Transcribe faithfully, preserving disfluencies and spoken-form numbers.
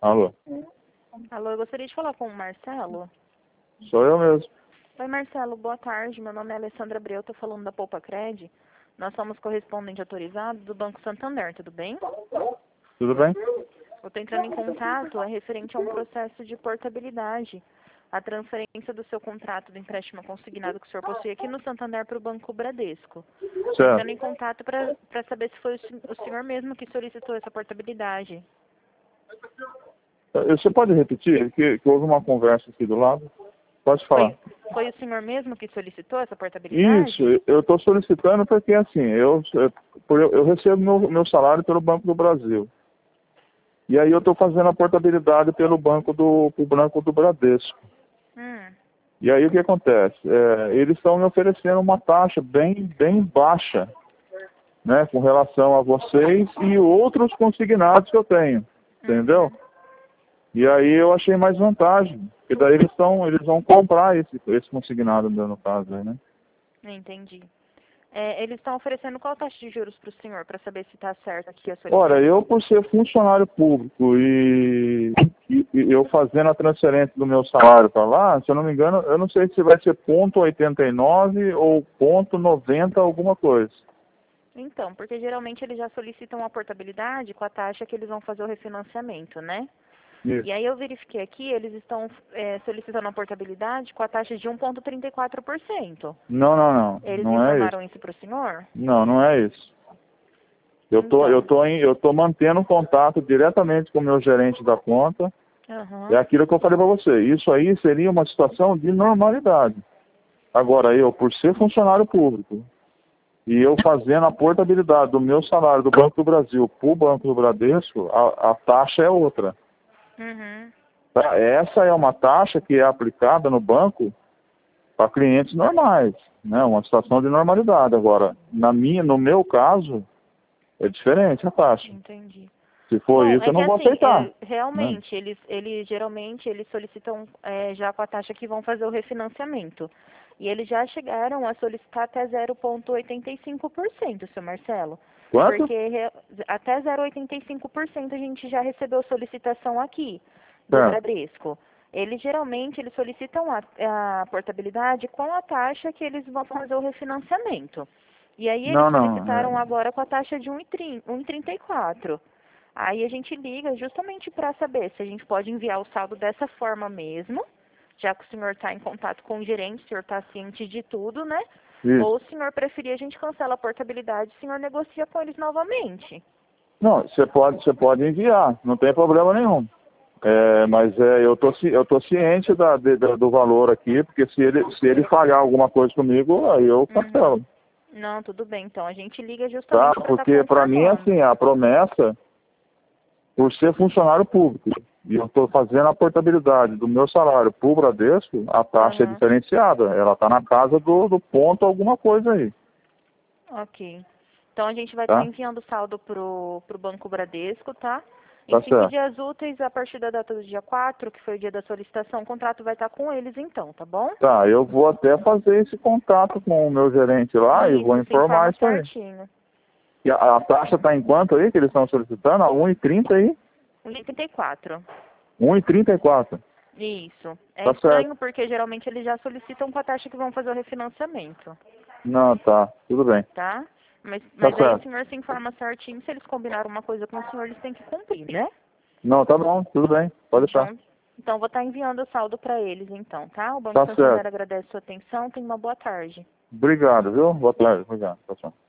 Alô? Alô, eu gostaria de falar com o Marcelo. Sou eu mesmo. Oi, Marcelo, boa tarde. Meu nome é Alessandra Abreu, estou falando da Poupa Cred. Nós somos correspondente autorizado do Banco Santander, tudo bem? Tudo bem? Eu estou entrando em contato, é referente a um processo de portabilidade. A transferência do seu contrato do empréstimo consignado que o senhor possui aqui no Santander para o Banco Bradesco. Estou entrando Certo. em contato para saber se foi o, sen- o senhor mesmo que solicitou essa portabilidade. Eh, Você pode repetir? Que, que houve uma conversa aqui do lado. Pode falar. Foi, foi o senhor mesmo que solicitou essa portabilidade? Isso, eu estou solicitando porque assim, eu, eu, por- eu recebo meu, meu salário pelo Banco do Brasil. E aí eu estou fazendo a portabilidade pelo banco do, pro banco do Bradesco. Hum, E aí o que acontece? É, eles estão me oferecendo uma taxa bem, bem baixa, né, com relação a vocês e outros consignados que eu tenho, entendeu? uhum. E aí eu achei mais vantagem, porque daí eles, tão, eles vão comprar esse, esse consignado, no caso, aí, né? Entendi. É, eles estão oferecendo qual taxa de juros para o senhor, para saber se está certo aqui a Ora, solicitação? eu por ser funcionário público e, e- e eu fazendo a transferência do meu salário para lá, se eu não me engano, eu não sei se vai ser ponto oitenta e nove ou ponto noventa alguma coisa. Então, porque geralmente eles já solicitam a portabilidade com a taxa que eles vão fazer o refinanciamento, né? E Isso. aí eu verifiquei aqui, eles estão é, solicitando a portabilidade com a taxa de um vírgula trinta e quatro por cento. Não, não, não. Eles Não é isso. informaram isso para o senhor? Não, não é isso. Eu tô, eu Então, tô, em, eu tô mantendo contato diretamente com o meu gerente da conta. É aham, aquilo que eu falei para você. Isso aí seria uma situação de normalidade. Agora, eu, por ser funcionário público, e eu fazendo a portabilidade do meu salário do Banco do Brasil para o Banco do Bradesco, a, a taxa é outra. uhum, Tá? Essa é uma taxa que é aplicada no banco para clientes normais, né? Uma situação de normalidade. Agora, na minha, no meu caso, é diferente a taxa. entendi. Se for Bom, isso, é eu que não vou assim, aceitar, é, né? realmente, eles, eles geralmente eles solicitam é, já com a taxa que vão fazer o refinanciamento. E eles já chegaram a solicitar até zero vírgula oitenta e cinco por cento, seu Marcelo. Quanto? Porque re- até zero vírgula oitenta e cinco por cento a gente já recebeu solicitação aqui do Certo. Bradesco. Eles geralmente eles solicitam a, a portabilidade com a taxa que eles vão fazer o refinanciamento. E aí eles Não, não. solicitaram é- agora com a taxa de um vírgula trinta e quatro. Aí a gente liga justamente para saber se a gente pode enviar o saldo dessa forma mesmo, já que o senhor está em contato com o gerente, o senhor está ciente de tudo, né? Isso. Ou o senhor preferir, a gente cancela a portabilidade, o senhor negocia com eles novamente. Não, você pode, você pode enviar, não tem problema nenhum. É, mas é, eu tô, ci- eu tô ciente da, de- da- do valor aqui, porque se ele, se ele falhar alguma coisa comigo, aí eu Uhum. cancelo, Não, tudo bem. Então, a gente liga tá? justamente para estar Porque para mim é confirmando. assim, a promessa, por ser funcionário público, e eu estou fazendo a portabilidade do meu salário para o Bradesco, a taxa é Aham. diferenciada, ela está na casa do, do ponto alguma coisa aí, Ok. Então, a gente vai estar tá? enviando o saldo pro, pro Banco Bradesco, tá? Em Tá cinco certo. dias úteis, a partir da data do dia quatro, que foi o dia da solicitação, o contrato vai estar com eles então, tá bom? Tá, eu vou até fazer esse contato com o meu gerente lá e vou Isso, se informar informa isso aí. certinho. E a, a taxa está em quanto aí que eles estão solicitando? A um vírgula trinta aí? oitenta e quatro. um vírgula trinta e quatro. Isso. É Tá certo. estranho porque geralmente eles já solicitam com a taxa que vão fazer o refinanciamento, Não, tá. Tudo bem. tá? Mas, Tá mas aí o certo. senhor se informa certinho, se eles combinaram uma coisa com o senhor, eles têm que cumprir, né? Não, tá bom. Tudo bem. Pode deixar. Então, então vou estar enviando o saldo para eles então, tá? O Banco Tá Santander certo. agradece a sua atenção, tenha uma boa tarde. Obrigado, viu? Boa tarde. Obrigado. Tchau, tchau.